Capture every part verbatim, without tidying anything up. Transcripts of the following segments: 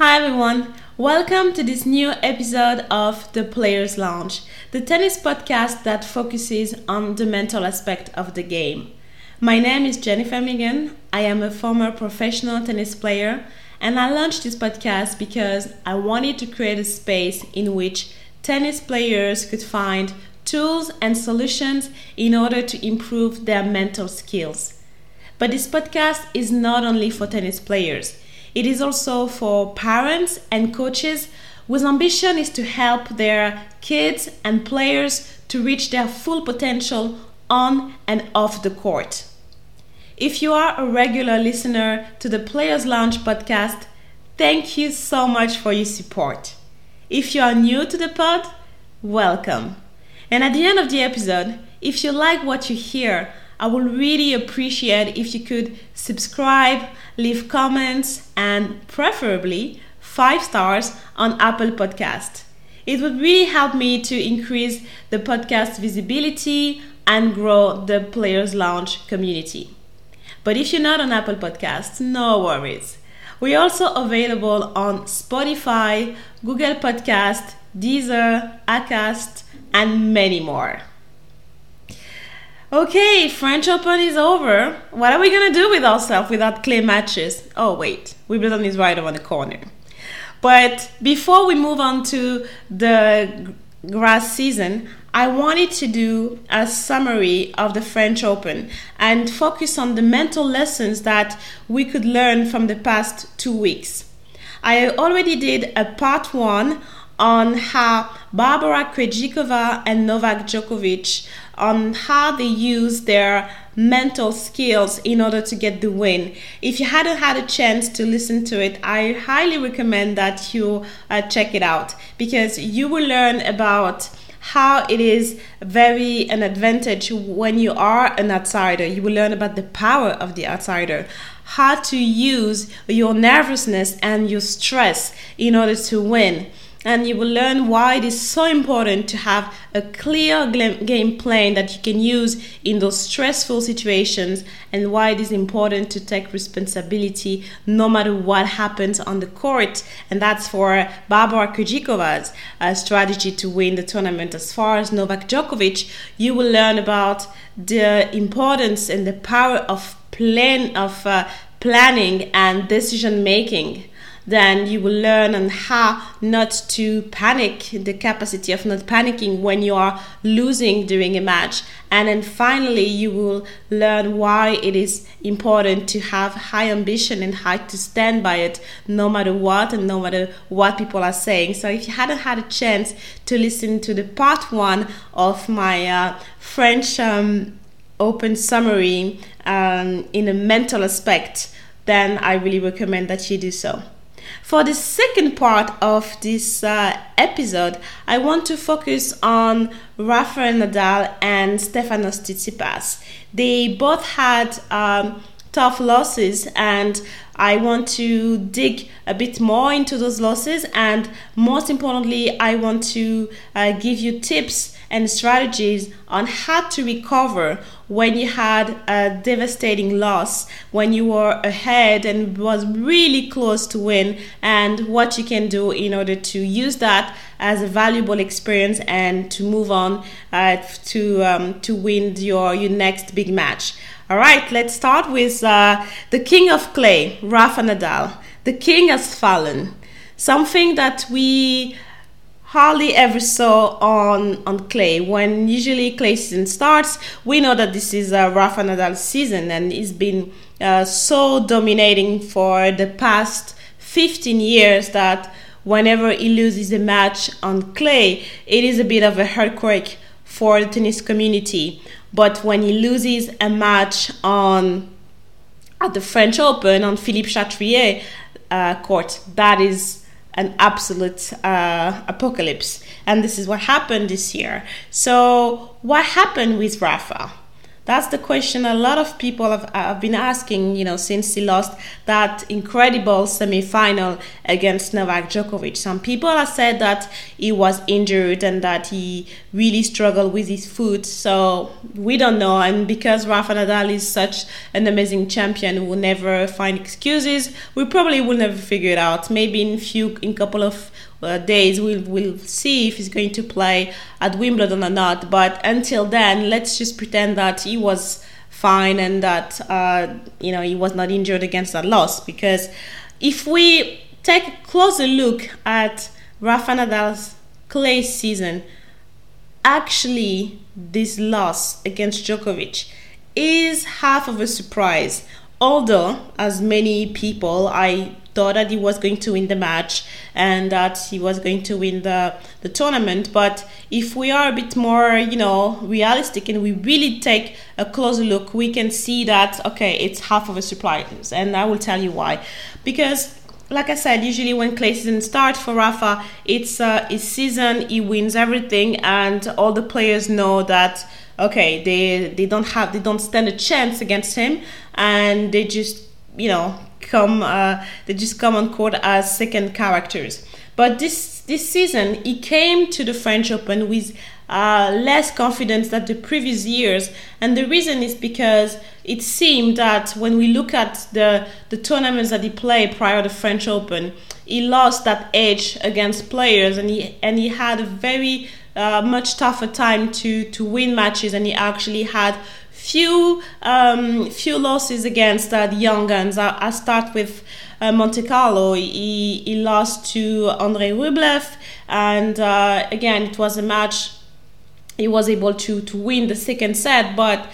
Hi everyone, welcome to this new episode of The Players Lounge, the tennis podcast that focuses on the mental aspect of the game. My name is Jennifer Megan. I am a former professional tennis player, and I launched this podcast because I wanted to create a space in which tennis players could find tools and solutions in order to improve their mental skills. But this podcast is not only for tennis players. It is also for parents and coaches whose ambition is to help their kids and players to reach their full potential on and off the court. If you are a regular listener to the Players Lounge podcast, thank you so much for your support. If you are new to the pod, welcome. And at the end of the episode, if you like what you hear, I would really appreciate if you could subscribe, leave comments, and preferably five stars on Apple Podcast. It would really help me to increase the podcast visibility and grow the Players Lounge community. But if you're not on Apple Podcasts, no worries. We're also available on Spotify, Google Podcast, Deezer, Acast, and many more. Okay, French Open is over. What are we going to do with ourselves without clay matches? Oh, wait. Wimbledon is right around the corner. But before we move on to the grass season, I wanted to do a summary of the French Open and focus on the mental lessons that we could learn from the past two weeks. I already did a part one on how Barbora Krejcikova and Novak Djokovic, on how they use their mental skills in order to get the win. If you hadn't had a chance to listen to it, I highly recommend that you uh, check it out, because you will learn about how it is very an advantage when you are an outsider. You will learn about the power of the outsider, how to use your nervousness and your stress in order to win. And you will learn why it is so important to have a clear game plan that you can use in those stressful situations, and why it is important to take responsibility no matter what happens on the court. And that's for Barbora Krejcikova's uh, strategy to win the tournament. As far as Novak Djokovic, you will learn about the importance and the power of plan of uh, planning and decision making. Then you will learn on how not to panic, the capacity of not panicking when you are losing during a match. And then finally, you will learn why it is important to have high ambition and high to stand by it no matter what and no matter what people are saying. So if you hadn't had a chance to listen to the part one of my uh, French um, Open summary um, in a mental aspect, then I really recommend that you do so. For the second part of this uh, episode, I want to focus on Rafael Nadal and Stefanos Tsitsipas. They both had um, tough losses, and I want to dig a bit more into those losses, and most importantly, I want to uh, give you tips and strategies on how to recover when you had a devastating loss, when you were ahead and was really close to win, and what you can do in order to use that as a valuable experience and to move on uh, to um, to win your, your next big match. All right, let's start with uh, the king of clay, Rafa Nadal. The king has fallen. Something that we hardly ever saw on, on clay. When usually clay season starts, we know that this is uh, Rafa Nadal's season, and he's been uh, so dominating for the past fifteen years that whenever he loses a match on clay, it is a bit of a earthquake for the tennis community. But when he loses a match on at the French Open on Philippe Chatrier uh, court, that is an absolute uh, apocalypse. And this is what happened this year. So what happened with Rafa? That's the question a lot of people have, have been asking, you know, since he lost that incredible semi-final against Novak Djokovic. Some people have said that he was injured and that he really struggled with his foot. So we don't know. And because Rafa Nadal is such an amazing champion who will never find excuses, we probably will never figure it out. Maybe in few, in couple of Uh, days we'll, we'll see if he's going to play at Wimbledon or not, but until then let's just pretend that he was fine and that uh, you know he was not injured against that loss. Because if we take a closer look at Rafa Nadal's clay season, actually this loss against Djokovic is half of a surprise. Although, as many people, I thought that he was going to win the match and that he was going to win the, the tournament. But if we are a bit more, you know, realistic and we really take a closer look, we can see that, okay, it's half of a surprise. And I will tell you why. Because, like I said, usually when clay season starts for Rafa, it's uh, his season, he wins everything, and all the players know that, okay, they they don't have, they don't stand a chance against him, and they just, you know, come uh, they just come on court as second characters. But this this season he came to the French Open with uh, less confidence than the previous years, and the reason is because it seemed that when we look at the the tournaments that he played prior to the French Open, he lost that edge against players, and he and he had a very uh, much tougher time to to win matches, and he actually had few um, few losses against uh, the young guns. I, I start with uh, Monte Carlo. He, he lost to Andrei Rublev, and uh, again it was a match he was able to to win the second set, but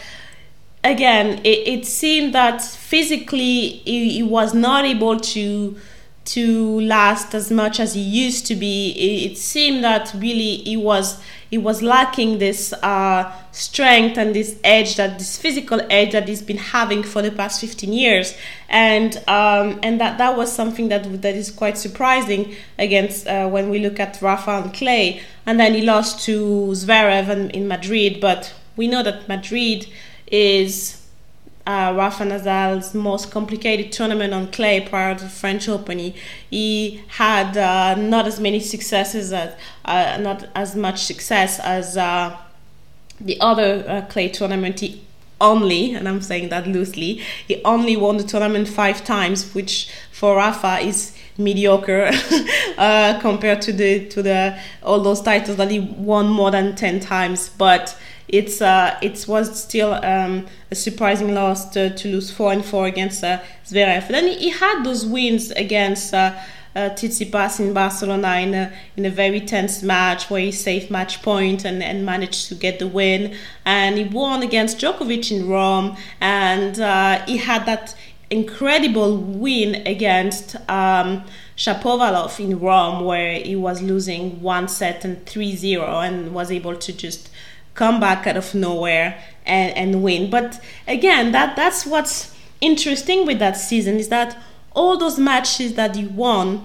again it, it seemed that physically he, he was not able to to last as much as he used to be. It, it seemed that really he was he was lacking this uh, strength and this edge, that this physical edge that he's been having for the past fifteen years, and um, and that that was something that that is quite surprising against uh, when we look at Rafa on clay. And then he lost to Zverev in, in Madrid, but we know that Madrid is Uh, Rafa Nadal's most complicated tournament on clay prior to the French Open. He, he had uh, not as many successes, as, uh, not as much success as uh, the other uh, clay tournament. He only, and I'm saying that loosely, he only won the tournament five times, which for Rafa is mediocre uh, compared to the to the all those titles that he won more than ten times. But It's uh, it was still um, a surprising loss to, to lose four and four against uh, Zverev. Then he had those wins against uh, uh, Tsitsipas in Barcelona in a, in a very tense match where he saved match point and, and managed to get the win. And he won against Djokovic in Rome, and uh, he had that incredible win against um, Shapovalov in Rome, where he was losing one set and three zero and was able to just come back out of nowhere and, and win. But again, that that's what's interesting with that season, is that all those matches that he won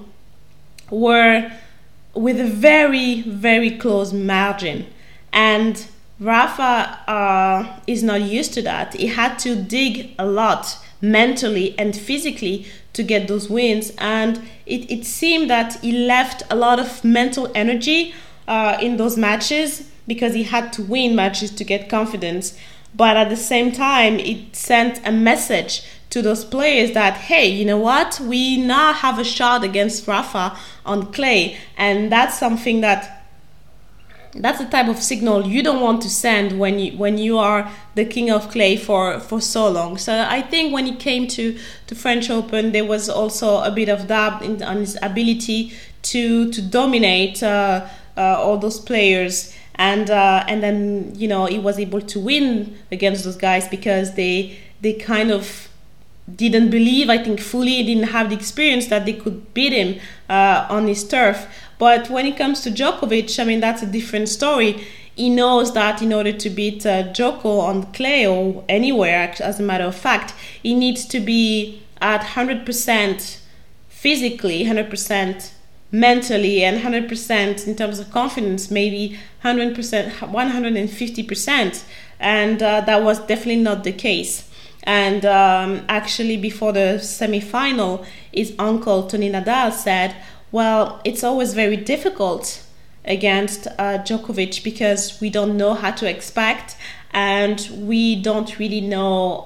were with a very, very close margin. And Rafa uh, is not used to that. He had to dig a lot mentally and physically to get those wins. And it, it seemed that he left a lot of mental energy uh, in those matches, because he had to win matches to get confidence. But at the same time, it sent a message to those players that, hey, you know what? We now have a shot against Rafa on clay. And that's something that, that's the type of signal you don't want to send when you when you are the king of clay for, for so long. So I think when he came to the French Open, there was also a bit of doubt in, on his ability to, to dominate uh, uh, all those players. And uh, and then, you know, he was able to win against those guys because they they kind of didn't believe, I think, fully, didn't have the experience that they could beat him uh, on his turf. But when it comes to Djokovic, I mean, that's a different story. He knows that in order to beat uh, Djoko on clay or anywhere, as a matter of fact, he needs to be at one hundred percent physically, one hundred percent mentally and one hundred percent in terms of confidence, maybe one hundred percent, one hundred fifty percent. And uh, that was definitely not the case. And um, actually, before the semi-final, his uncle, Tony Nadal, said, well, it's always very difficult against uh, Djokovic because we don't know how to expect and we don't really know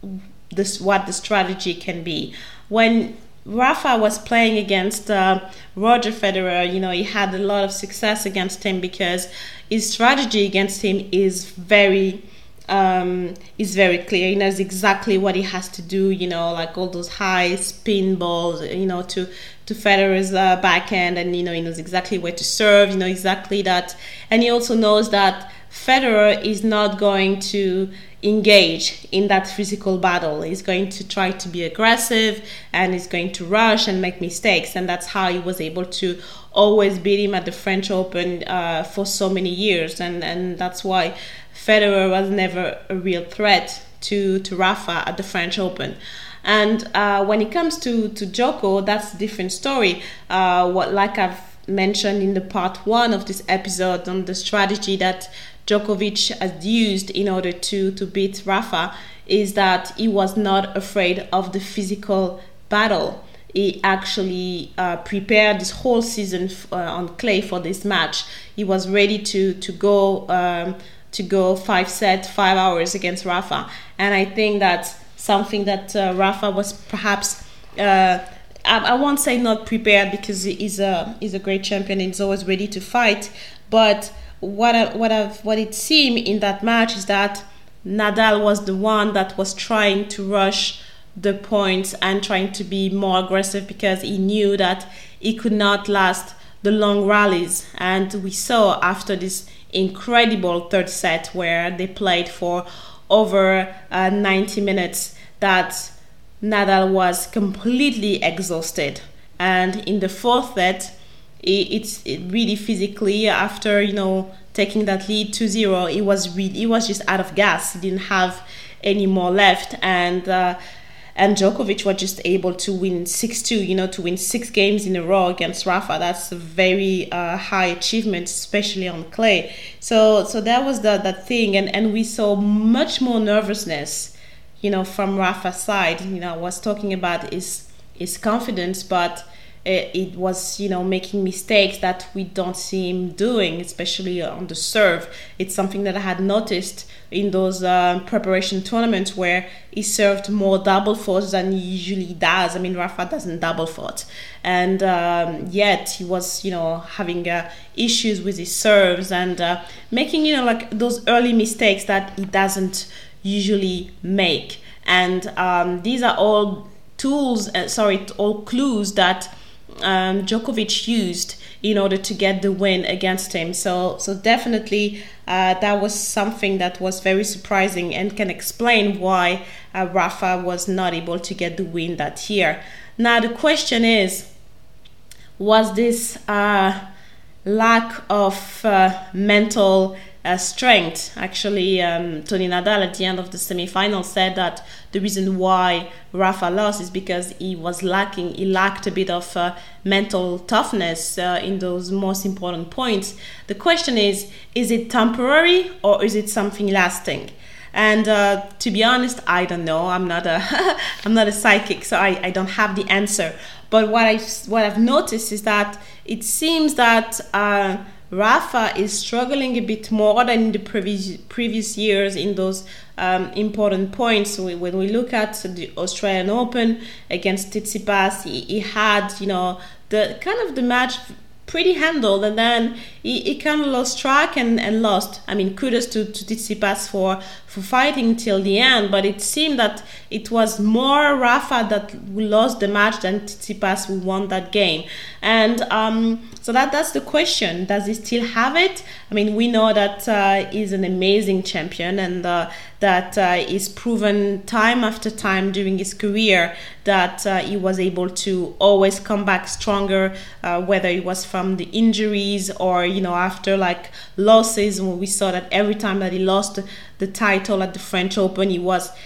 this what the strategy can be. When Rafa was playing against uh, Roger Federer, you know, he had a lot of success against him because his strategy against him is very um, is very clear. He knows exactly what he has to do, you know, like all those high spin balls, you know, to to Federer's uh, backhand, and you know, he knows exactly where to serve, you know, exactly that, and he also knows that Federer is not going to engage in that physical battle. He's going to try to be aggressive and he's going to rush and make mistakes, and that's how he was able to always beat him at the French Open uh, for so many years, and and that's why Federer was never a real threat to to Rafa at the French Open. And uh, when it comes to to Djoko, that's a different story. Uh, what like I've mentioned in the part one of this episode on the strategy that Djokovic has used in order to, to beat Rafa is that he was not afraid of the physical battle. He actually uh, prepared this whole season uh, on clay for this match. He was ready to to go um, to go five set, five hours against Rafa, and I think that's something that uh, Rafa was perhaps. Uh, I, I won't say not prepared because he's a he's a great champion and he's always ready to fight, but What I, what I've, what it seemed in that match is that Nadal was the one that was trying to rush the points and trying to be more aggressive because he knew that he could not last the long rallies. And we saw after this incredible third set where they played for over uh, ninety minutes that Nadal was completely exhausted. And in the fourth set, it's it really physically, after you know taking that lead two zero, it was really he was just out of gas. He didn't have any more left, and uh, and Djokovic was just able to win six two, you know, to win six games in a row against Rafa. That's a very uh, high achievement, especially on clay. So so that was the that thing, and and we saw much more nervousness, you know, from Rafa's side. You know, I was talking about his his confidence, but it was, you know, making mistakes that we don't see him doing, especially on the serve. It's something that I had noticed in those uh, preparation tournaments where he served more double faults than he usually does. I mean, Rafa doesn't double fault, and um, yet he was, you know, having uh, issues with his serves and uh, making, you know, like those early mistakes that he doesn't usually make. And um, these are all tools, uh, sorry, all clues that Um, Djokovic used in order to get the win against him. So, so definitely uh, that was something that was very surprising and can explain why uh, Rafa was not able to get the win that year. Now the question is, was this uh, lack of uh, mental uh, strength? Actually, um, Tony Nadal at the end of the semi-final said that the reason why Rafa lost is because he was lacking, he lacked a bit of uh, mental toughness uh, in those most important points. The question is, is it temporary or is it something lasting? And uh, to be honest, I don't know. I'm not a, I'm not a psychic, so I, I don't have the answer. But what I what I've noticed is that it seems that uh, Rafa is struggling a bit more than in the previous previous years in those um, important points. So when we look at the Australian Open against Tsitsipas, he, he had, you know, the kind of the match pretty handled, and then he, he kind of lost track and, and lost. I mean, kudos to, to Tsitsipas for, for fighting till the end, but it seemed that it was more Rafa that lost the match than Tsitsipas who won that game. And um, so that that's the question. Does he still have it? I mean, we know that uh, he's an amazing champion, and uh, that uh, he's proven time after time during his career that uh, he was able to always come back stronger, uh, whether it was from the injuries or, you know, after like losses. When we saw that every time that he lost the title at the French Open, he was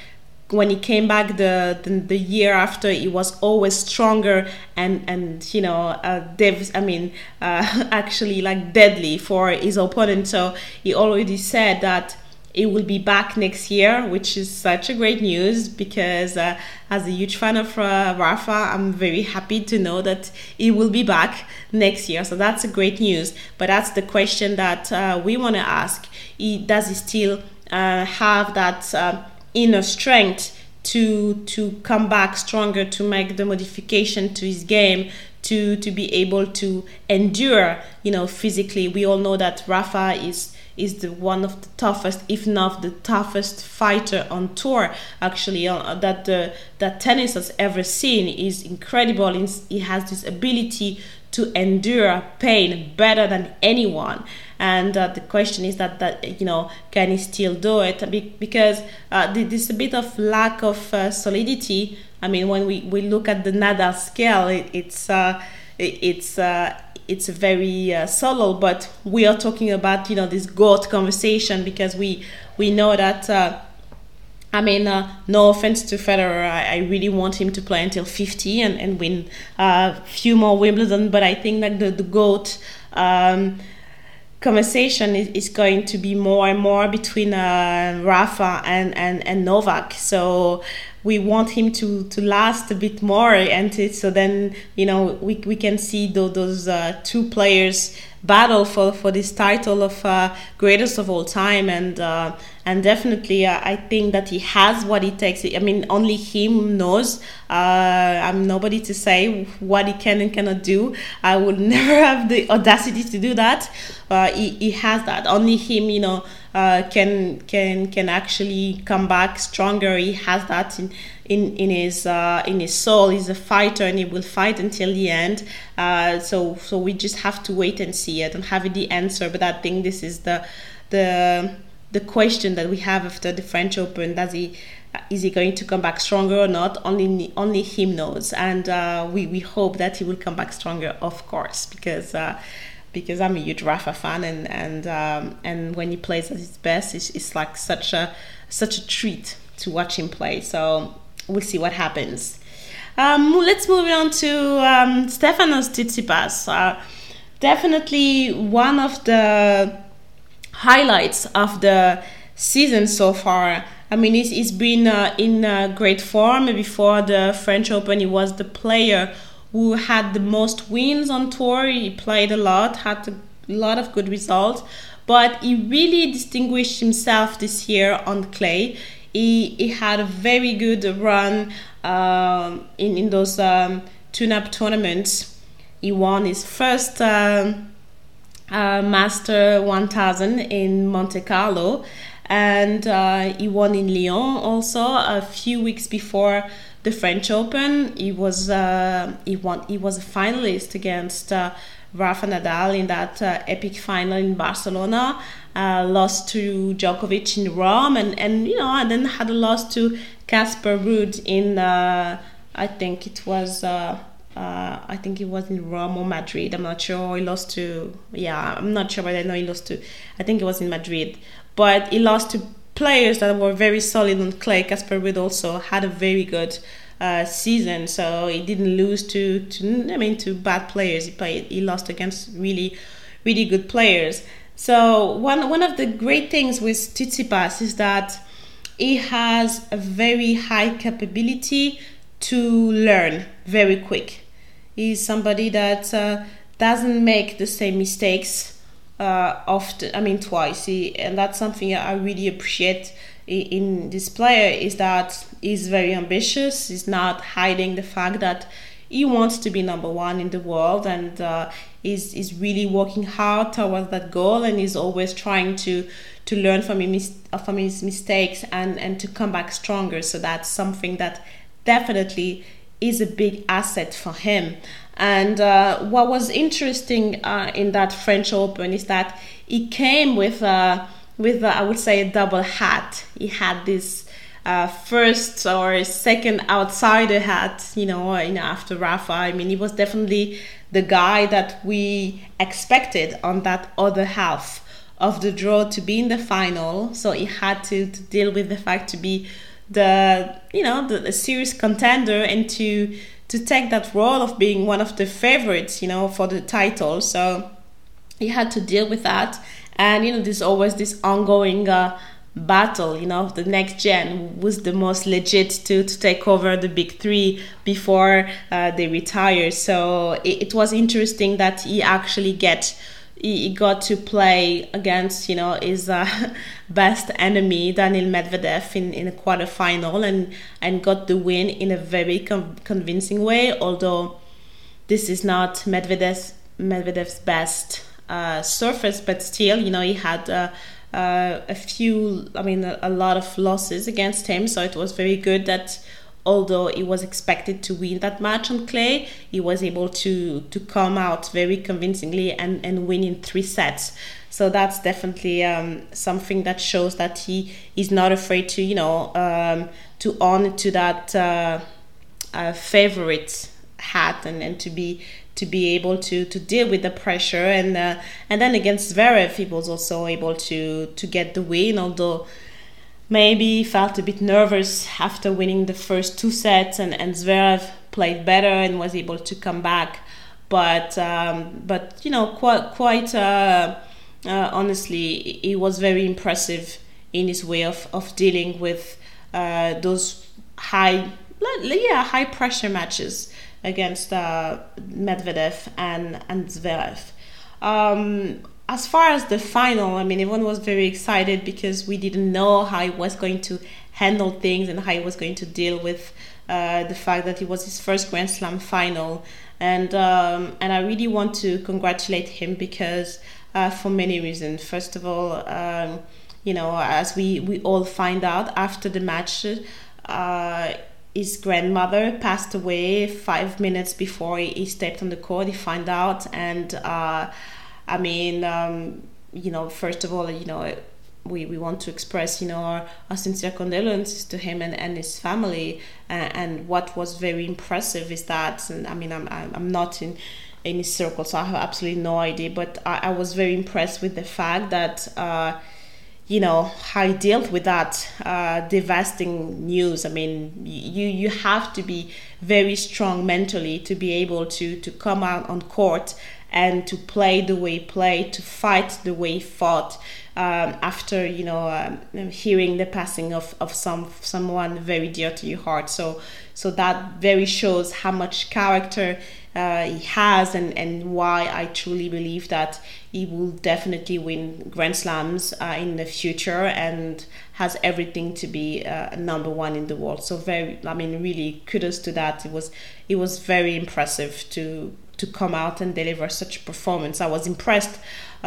when he came back the, the the year after, he was always stronger and and you know uh, dev- I mean uh, actually like deadly for his opponent. So he already said that he will be back next year, which is such a great news, because uh, as a huge fan of uh, Rafa, I'm very happy to know that he will be back next year. So that's a great news. But that's the question that uh, we want to ask. He, does he still uh, have that uh, inner strength to to come back stronger, to make the modification to his game, to to be able to endure, you know, physically? We all know that Rafa is is the one of the toughest, if not the toughest fighter on tour, actually, uh, that the that tennis has ever seen. Is incredible. He has this ability to endure pain better than anyone. And uh, the question is that, that, you know, can he still do it? Because uh, there's a bit of lack of uh, solidity. I mean, when we, we look at the Nadal scale, it, it's uh, it, it's uh, it's very uh, subtle, but we are talking about, you know, this GOAT conversation, because we we know that uh, I mean, uh, no offense to Federer, I, I really want him to play until fifty and, and win a uh, few more Wimbledon, but I think that the, the GOAT um, conversation is, is going to be more and more between uh, Rafa and, and, and Novak. So we want him to, to last a bit more, and to, so then, you know, we we can see those, those uh, two players battle for, for this title of uh, greatest of all time. And uh, and definitely uh, I think that he has what it takes. I mean, only him knows. uh, I'm nobody to say what he can and cannot do. I would never have the audacity to do that. Uh, he, he has that. Only him, you know, uh, can can can actually come back stronger. He has that in in in his uh, in his soul. He's a fighter, and he will fight until the end. Uh, so so we just have to wait and see. I don't have the answer, but I think this is the the the question that we have after the French Open. Does he is he going to come back stronger or not? Only only him knows, and uh, we we hope that he will come back stronger, of course, because. Uh, because I'm a huge Rafa fan, and and um, and when he plays at his best, it's, it's like such a such a treat to watch him play. So we'll see what happens. Um, let's move on to um, Stefanos Tsitsipas. Uh, definitely one of the highlights of the season so far. I mean, he's, he's been uh, in uh, great form. Before the French Open, he was the player who had the most wins on tour. He played a lot, had a lot of good results, but he really distinguished himself this year on clay. He, he had a very good run um, in, in those um, tune-up tournaments. He won his first uh, uh, Master one thousand in Monte Carlo, and uh, he won in Lyon also a few weeks before the French Open. He was uh, he won. He was a finalist against uh, Rafa Nadal in that uh, epic final in Barcelona. Uh, lost to Djokovic in Rome, and, and you know, and then had a loss to Casper Ruud in uh, I think it was uh, uh, I think it was in Rome or Madrid. I'm not sure. He lost to yeah. I'm not sure, but I know he lost to. I think it was in Madrid, but he lost to players that were very solid on clay. Casper Ruud also had a very good uh, season, so he didn't lose to, to I mean to bad players. He played, he lost against really, really good players. So one one of the great things with Tsitsipas is that he has a very high capability to learn very quick. He's somebody that uh, doesn't make the same mistakes Uh, often, I mean twice, he, and that's something I really appreciate in, in this player, is that he's very ambitious. He's not hiding the fact that he wants to be number one in the world, and uh, he's, he's really working hard towards that goal, and he's always trying to to learn from his, from his mistakes and, and to come back stronger. So that's something that definitely is a big asset for him. And uh, what was interesting uh, in that French Open is that he came with a, with a, I would say, a double hat. He had this uh, first or second outsider hat, you know, you know, after Rafa. I mean, he was definitely the guy that we expected on that other half of the draw to be in the final. So he had to, to deal with the fact to be the you know the, the serious contender and to to take that role of being one of the favorites, you know, for the title. So he had to deal with that, and you know, there's always this ongoing uh, battle, you know, the next gen was the most legit to to take over the big three before uh, they retire. So it, it was interesting that he actually get he got to play against, you know, his uh, best enemy, Daniil Medvedev, in, in a quarterfinal, and, and got the win in a very com- convincing way, although this is not Medvedev's, Medvedev's best uh, surface, but still, you know, he had uh, uh, a few, I mean, a, a lot of losses against him, so it was very good that although he was expected to win that match on clay, he was able to to come out very convincingly and, and win in three sets. So that's definitely um, something that shows that he is not afraid to, you know, um, to on to that uh, uh, favorite hat and, and to be to be able to to deal with the pressure. And uh, and then against Zverev, he was also able to to get the win, although maybe felt a bit nervous after winning the first two sets, and, and Zverev played better and was able to come back. But um, but you know, quite quite uh, uh, honestly, he was very impressive in his way of, of dealing with uh, those high yeah high pressure matches against uh, Medvedev and and Zverev. Um, As far as the final, I mean, everyone was very excited because we didn't know how he was going to handle things and how he was going to deal with uh, the fact that it was his first Grand Slam final. And um, and I really want to congratulate him because uh, for many reasons. First of all, um, you know, as we, we all find out after the match, uh, his grandmother passed away five minutes before he, he stepped on the court. He found out, and uh, I mean, um, you know, first of all, you know, we, we want to express, you know, our, our sincere condolences to him and, and his family. Uh, and what was very impressive is that, and I mean, I'm I'm not in in his circle, so I have absolutely no idea. But I, I was very impressed with the fact that, uh, you know, how he dealt with that uh, devastating news. I mean, you you have to be very strong mentally to be able to to come out on court and to play the way he played, to fight the way he fought, um, after, you know, um, hearing the passing of, of some someone very dear to your heart. So so that very shows how much character uh, he has, and, and why I truly believe that he will definitely win Grand Slams uh, in the future and has everything to be uh, number one in the world. So very, I mean, really kudos to that. It was it was very impressive to to come out and deliver such a performance. I was impressed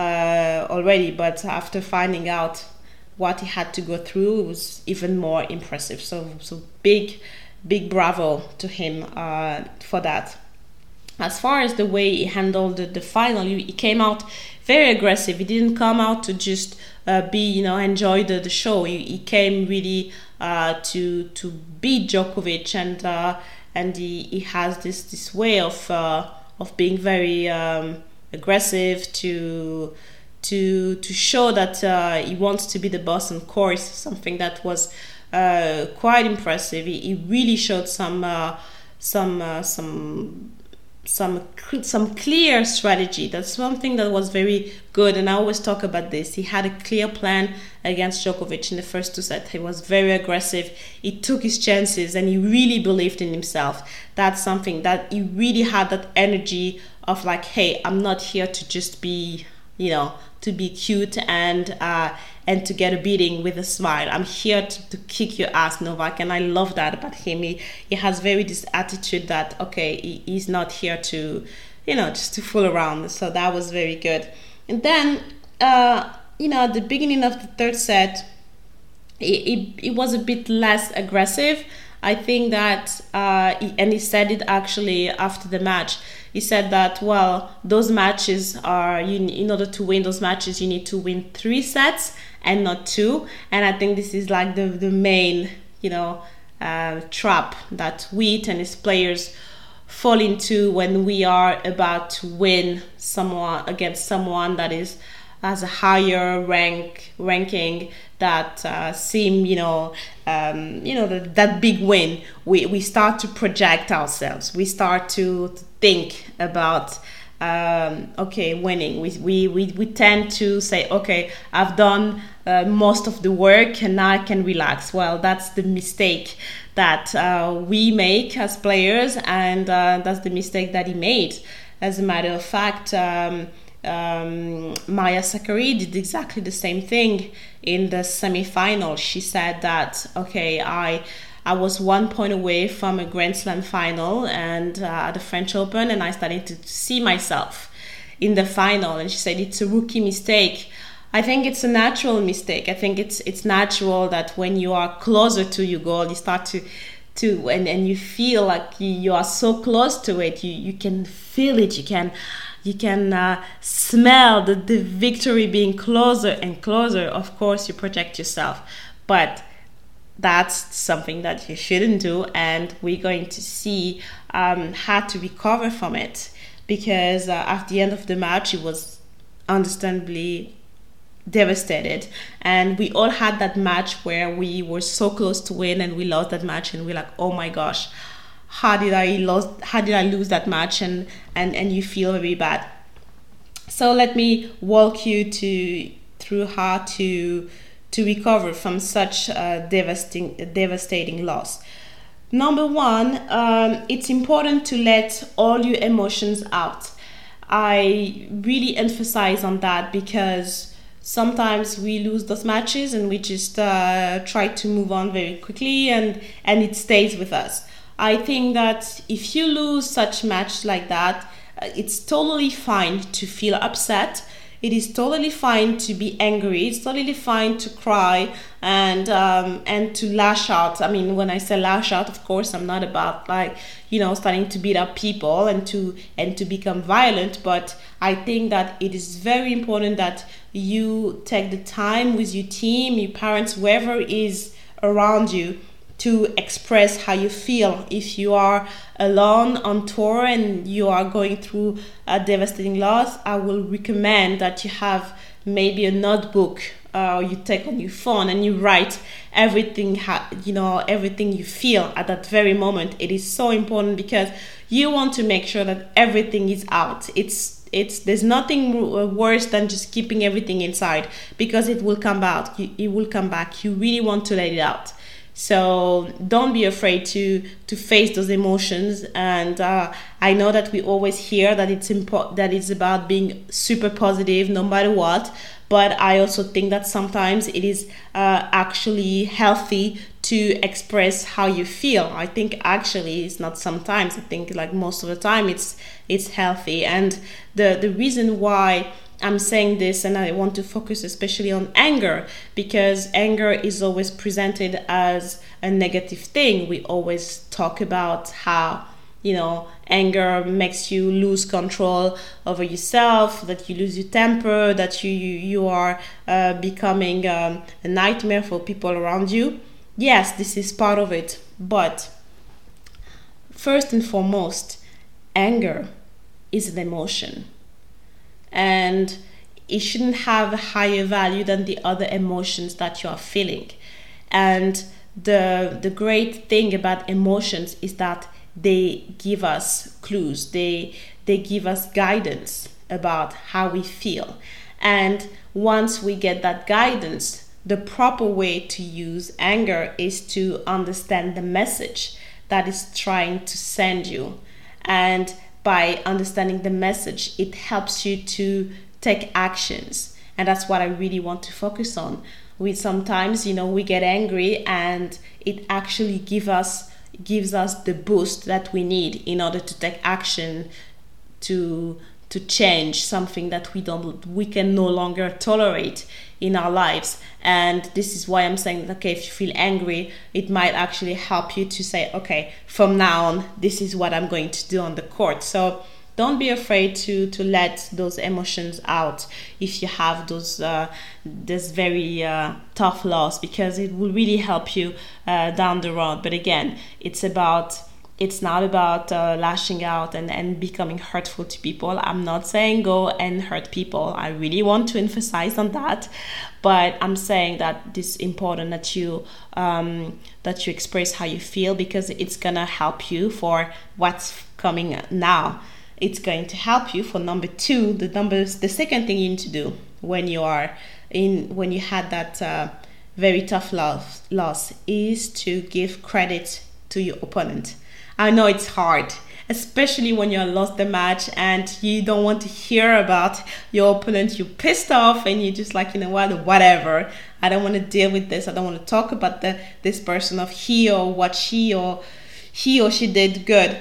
uh, already, but after finding out what he had to go through, it was even more impressive. So, so big, big bravo to him uh, for that. As far as the way he handled the, the final, he, he came out very aggressive. He didn't come out to just uh, be, you know, enjoy the, the show. He, he came really uh, to to beat Djokovic, and uh, and he, he has this this way of uh, of being very um, aggressive to to to show that uh, he wants to be the boss on court. Something that was uh, quite impressive. He, he really showed some uh, some uh, some some some clear strategy. That's one thing that was very good, and I always talk about this. He had a clear plan against Djokovic in the first two sets. He was very aggressive. He took his chances, and he really believed in himself. That's something that he really had, that energy of like, hey, I'm not here to just be, you know, to be cute and uh, and to get a beating with a smile. I'm here to, to kick your ass, Novak, and I love that about him. He, he has very this attitude that, okay, he, he's not here to, you know, just to fool around. So that was very good. And then, uh, you know, at the beginning of the third set, it, it, it was a bit less aggressive. I think that, uh, he, and he said it actually after the match. He said that, well, those matches are, you, in order to win those matches, you need to win three sets and not two. And I think this is like the, the main, you know, uh, trap that we tennis players fall into when we are about to win someone against someone that is has a higher rank ranking that uh, seem, you know, um, you know, that, that big win, we, we start to project ourselves. We start to, to think about, um, okay, winning. We, we, we, we tend to say, okay, I've done uh, most of the work and now I can relax. Well, that's the mistake that uh, we make as players, and uh, that's the mistake that he made. As a matter of fact, um, Um, Maria Sakkari did exactly the same thing in the semi-final. She said that, okay, I I was one point away from a Grand Slam final and uh, at the French Open, and I started to see myself in the final. And she said it's a rookie mistake. I think it's a natural mistake. I think it's it's natural that when you are closer to your goal, you start to to and, and you feel like you, you are so close to it. You you can feel it. You can. You can uh, smell the, the victory being closer and closer. Of course, you protect yourself, but that's something that you shouldn't do. And we're going to see um, how to recover from it, because uh, at the end of the match, it was understandably devastated. And we all had that match where we were so close to win and we lost that match, and we're like, oh my gosh, how did I lose how did I lose that match, and, and, and you feel very bad. So let me walk you to through how to to recover from such a devastating devastating loss. Number one, um, it's important to let all your emotions out. I really emphasize on that, because sometimes we lose those matches and we just uh, try to move on very quickly, and, and it stays with us. I think that if you lose such match like that, uh, it's totally fine to feel upset. It is totally fine to be angry. It's totally fine to cry and um, and to lash out. I mean, when I say lash out, of course, I'm not about like, you know, starting to beat up people and to and to become violent. But I think that it is very important that you take the time with your team, your parents, whoever is around you, to express how you feel. If you are alone on tour and you are going through a devastating loss, I will recommend that you have maybe a notebook uh, you take on your phone and you write everything, ha- you know, everything you feel at that very moment. It is so important, because you want to make sure that everything is out. It's It's there's nothing worse than just keeping everything inside, because it will come out. It will come back. You really want to let it out. So don't be afraid to to face those emotions. And uh, I know that we always hear that it's important, that it's about being super positive no matter what. But I also think that sometimes it is uh, actually healthy to express how you feel. I think actually it's not sometimes. I think like most of the time it's it's healthy. And the the reason why I'm saying this, and I want to focus especially on anger, because anger is always presented as a negative thing. We always talk about how, you know, anger makes you lose control over yourself, that you lose your temper, that you you, you are uh, becoming um, a nightmare for people around you. Yes, this is part of it, but first and foremost, anger is an emotion. And it shouldn't have a higher value than the other emotions that you are feeling. And the the great thing about emotions is that they give us clues. They they give us guidance about how we feel. And once we get that guidance, the proper way to use anger is to understand the message that is trying to send you. And by understanding the message, it helps you to take actions. And that's what I really want to focus on. We sometimes, you know, we get angry, and it actually give us gives us the boost that we need in order to take action to to change something that we don't we can no longer tolerate in our lives. And this is why I'm saying that, okay, if you feel angry, it might actually help you to say, okay, from now on, this is what I'm going to do on the court. So don't be afraid to to let those emotions out if you have those uh, this very uh, tough loss, because it will really help you uh, down the road. But again, it's about it's not about uh, lashing out and, and becoming hurtful to people. I'm not saying go and hurt people. I really want to emphasize on that. But I'm saying that it's important that you um, that you express how you feel, because it's gonna help you for what's coming now. It's going to help you for number two. The numbers. The second thing you need to do when you are in when you had that uh, very tough loss loss is to give credit to your opponent. I know it's hard, especially when you lost the match and you don't want to hear about your opponent. You're pissed off and you're just like, you know what, whatever. I don't want to deal with this. I don't want to talk about the this person of he or what she or he or she did good.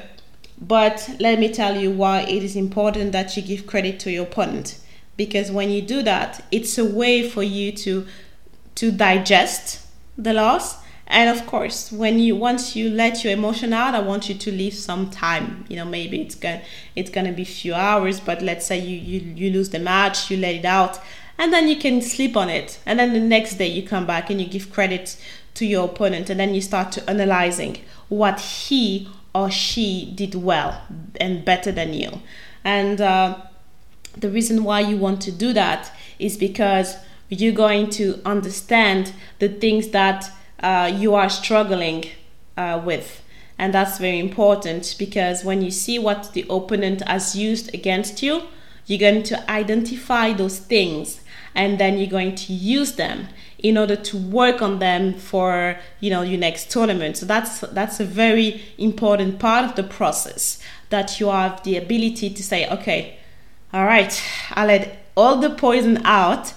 But let me tell you why it is important that you give credit to your opponent. Because when you do that, it's a way for you to to digest the loss. And of course, when you once you let your emotion out, I want you to leave some time. You know, maybe it's gonna it's gonna be a few hours, but let's say you, you you lose the match, you let it out, and then you can sleep on it. And then the next day you come back and you give credit to your opponent, and then you start to analyzing what he or she did well and better than you. And uh, the reason why you want to do that is because you're going to understand the things that Uh, you are struggling uh, with. And that's very important, because when you see what the opponent has used against you, you're going to identify those things, and then you're going to use them in order to work on them for, you know, your next tournament. So that's that's a very important part of the process, that you have the ability to say, okay, all right, I let all the poison out.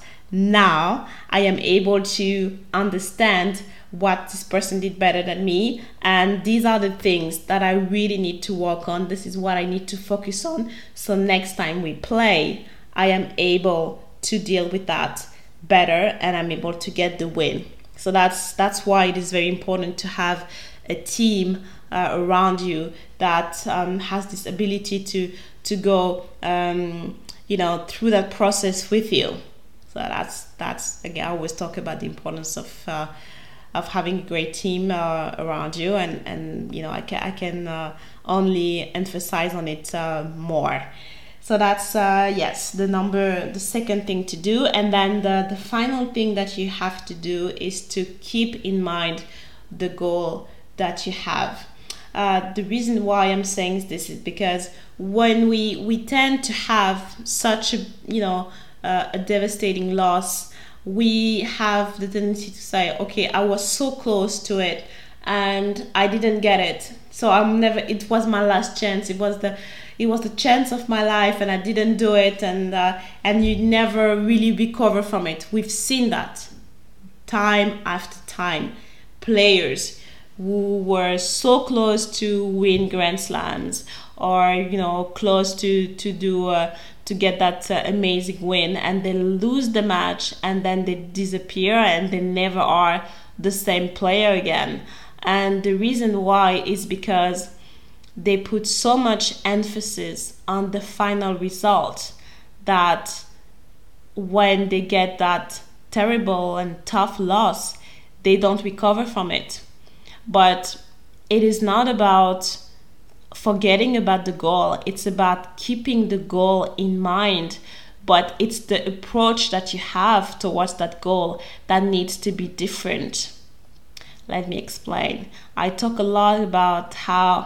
Now I am able to understand what this person did better than me, and these are the things that I really need to work on. This is what I need to focus on, so next time we play, I am able to deal with that better and I'm able to get the win. So that's that's why it is very important to have a team uh, around you that um, has this ability to to go um, you know, through that process with you. So that's that's again, I always talk about the importance of uh, of having a great team uh, around you, and and you know, I can I can uh, only emphasize on it uh, more. So that's uh, yes, the number the second thing to do. And then the the final thing that you have to do is to keep in mind the goal that you have. Uh, the reason why I'm saying this is because when we we tend to have such a, you know, uh, a devastating loss, we have the tendency to say, okay, I was so close to it and I didn't get it, so I'm never, it was my last chance, it was the it was the chance of my life and I didn't do it, and uh, and you never really recover from it. We've seen that time after time. Players who were so close to win Grand Slams, or you know, close to to do uh, to get that uh, amazing win, and they lose the match and then they disappear and they never are the same player again. And the reason why is because they put so much emphasis on the final result that when they get that terrible and tough loss, they don't recover from it. But it is not about forgetting about the goal, it's about keeping the goal in mind, but it's the approach that you have towards that goal that needs to be different. Let me explain. I talk a lot about how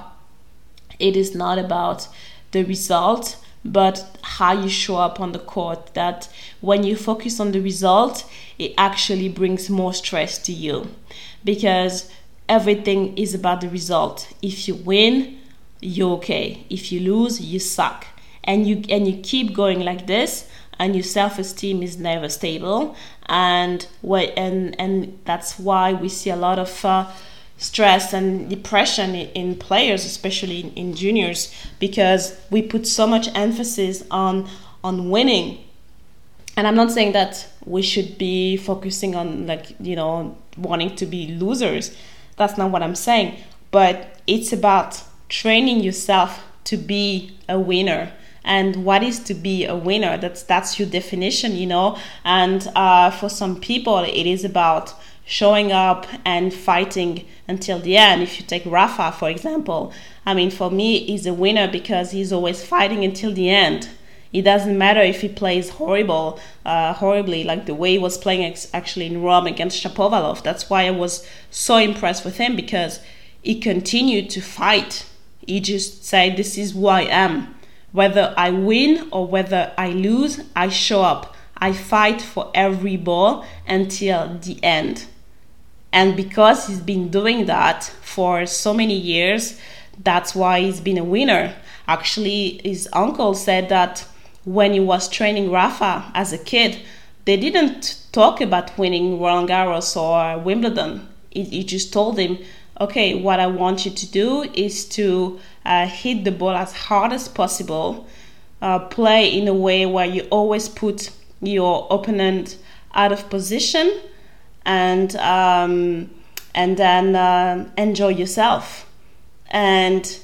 it is not about the result, but how you show up on the court. That when you focus on the result, it actually brings more stress to you, because everything is about the result. If you win, you're okay. If you lose, you suck. And you and you keep going like this, and your self-esteem is never stable. And what and and that's why we see a lot of uh, stress and depression in, in players, especially in, in juniors, because we put so much emphasis on on winning. And I'm not saying that we should be focusing on, like, you know, wanting to be losers. That's not what I'm saying. But it's about training yourself to be a winner. And what is to be a winner? That's that's your definition, you know. And uh, for some people, it is about showing up and fighting until the end. If you take Rafa, for example, I mean, for me, he's a winner because he's always fighting until the end. It doesn't matter if he plays horrible, uh, horribly, like the way he was playing ex- actually in Rome against Shapovalov. That's why I was so impressed with him, because he continued to fight. He just said, this is who I am. Whether I win or whether I lose, I show up. I fight for every ball until the end. And because he's been doing that for so many years, that's why he's been a winner. Actually, his uncle said that when he was training Rafa as a kid, they didn't talk about winning Roland Garros or Wimbledon. He, he just told him, okay, what I want you to do is to uh, hit the ball as hard as possible, uh, play in a way where you always put your opponent out of position, and um, and then uh, enjoy yourself, and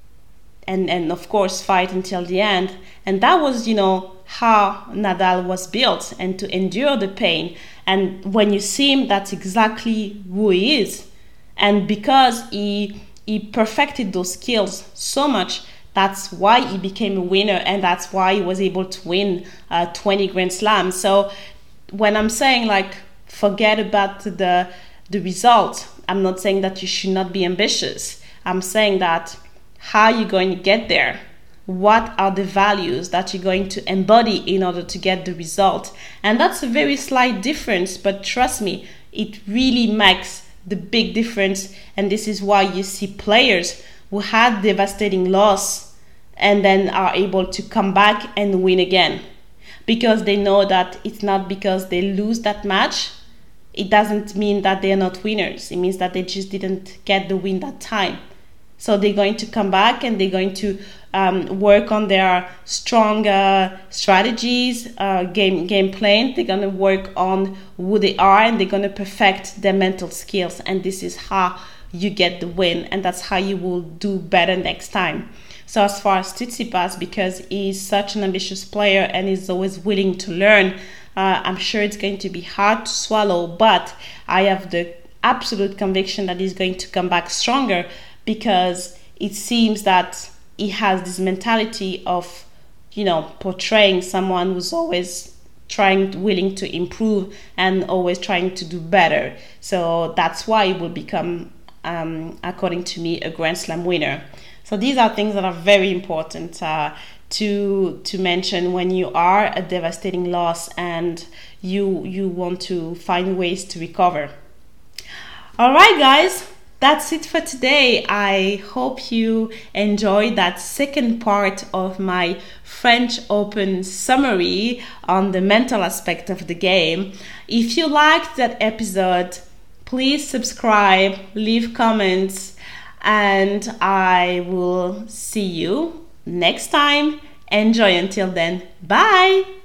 and and of course fight until the end. And that was, you know, how Nadal was built, and to endure the pain. And when you see him, that's exactly who he is. And because he he perfected those skills so much, that's why he became a winner, and that's why he was able to win uh, twenty Grand Slams. So when I'm saying, like, forget about the the result, I'm not saying that you should not be ambitious. I'm saying that how you're going to get there. What are the values that you're going to embody in order to get the result? And that's a very slight difference, but trust me, it really makes the big difference. And this is why you see players who had devastating loss and then are able to come back and win again, because they know that it's not because they lose that match, it doesn't mean that they're not winners. It means that they just didn't get the win that time. So they're going to come back, and they're going to um, work on their strong uh, strategies, uh, game game plan. They're going to work on who they are, and they're going to perfect their mental skills. And this is how you get the win, and that's how you will do better next time. So as far as Tsitsipas, because he's such an ambitious player and he's always willing to learn, uh, I'm sure it's going to be hard to swallow, but I have the absolute conviction that he's going to come back stronger, because it seems that he has this mentality of, you know, portraying someone who's always trying, willing to improve and always trying to do better. So that's why he will become, um, according to me, a Grand Slam winner. So these are things that are very important uh, to to mention when you are a devastating loss and you you want to find ways to recover. All right, guys. That's it for today. I hope you enjoyed that second part of my French Open summary on the mental aspect of the game. If you liked that episode, please subscribe, leave comments, and I will see you next time. Enjoy until then. Bye!